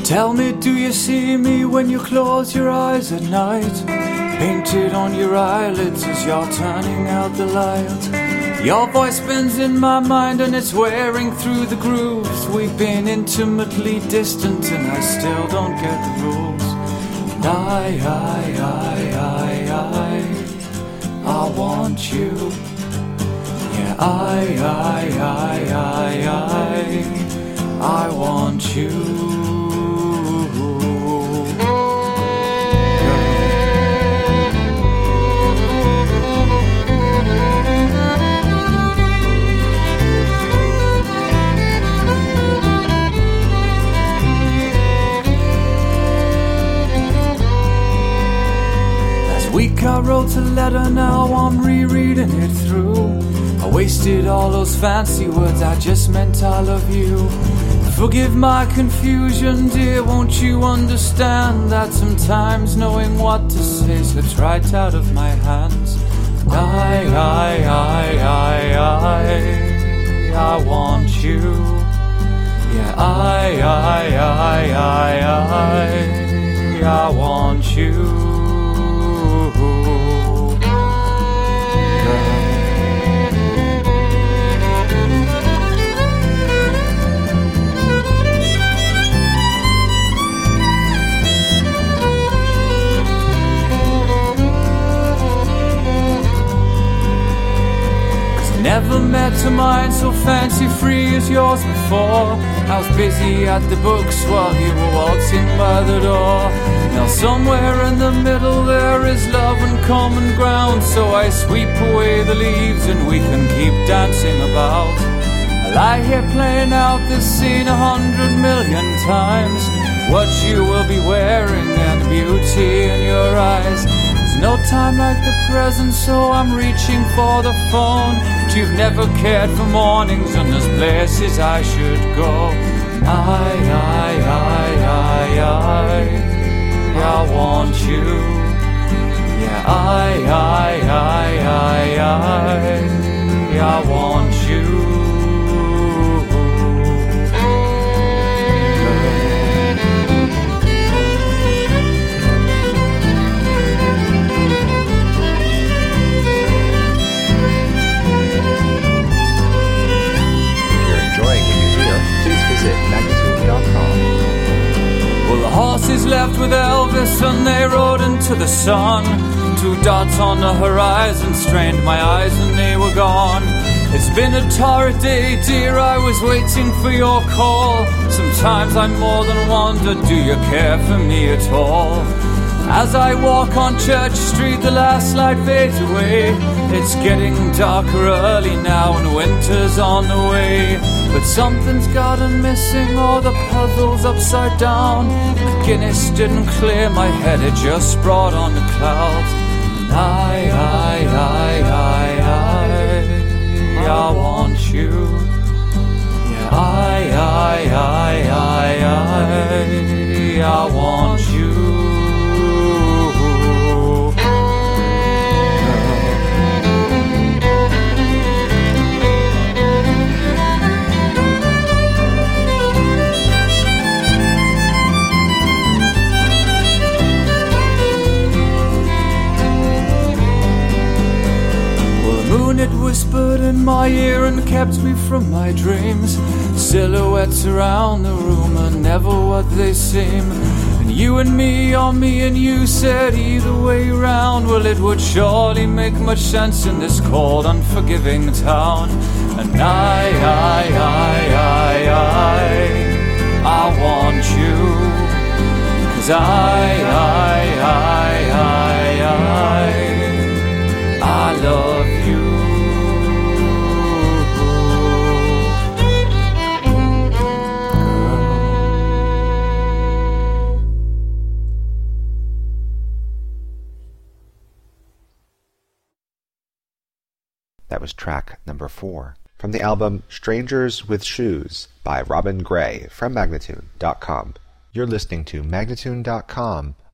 Tell me, do you see me when you close your eyes at night? Painted on your eyelids as you're turning out the light. Your voice spins in my mind and it's wearing through the grooves. We've been intimately distant and I still don't get the rules. And I want you. Yeah, I want you. Week I wrote a letter, now I'm rereading it through. I wasted all those fancy words, I just meant I love you. Forgive my confusion, dear, won't you understand that sometimes knowing what to say slips right out of my hands. I want you. Yeah, I want you. Never met a mind so fancy-free as yours before. I was busy at the books while you were waltzing by the door. Now somewhere in the middle there is love and common ground. So I sweep away the leaves and we can keep dancing about. I lie here playing out this scene 100 million times. What you will be wearing and beauty in your eyes. No time like the present, so I'm reaching for the phone. But you've never cared for mornings, and there's places I should go. I want you. Yeah, I want you. Well, the horses left with Elvis and they rode into the sun. 2 dots on the horizon strained my eyes and they were gone. It's been a torrid day, dear, I was waiting for your call. Sometimes I more than wonder, do you care for me at all? As I walk on Church Street, the last light fades away. It's getting darker early now and winter's on the way. But something's gotten missing, or the puzzle's upside down. Guinness didn't clear my head, it just brought on the clouds. And I want you. Yeah, I want you. It whispered in my ear and kept me from my dreams. Silhouettes around the room are never what they seem. And you and me, or me and you, said either way round. Well, it would surely make much sense in this cold, unforgiving town. And I want you. 'Cause I love you. That was track number 4 from the album Strangers with Shoes by Robin Gray from Magnatune.com. You're listening to Magnatune.com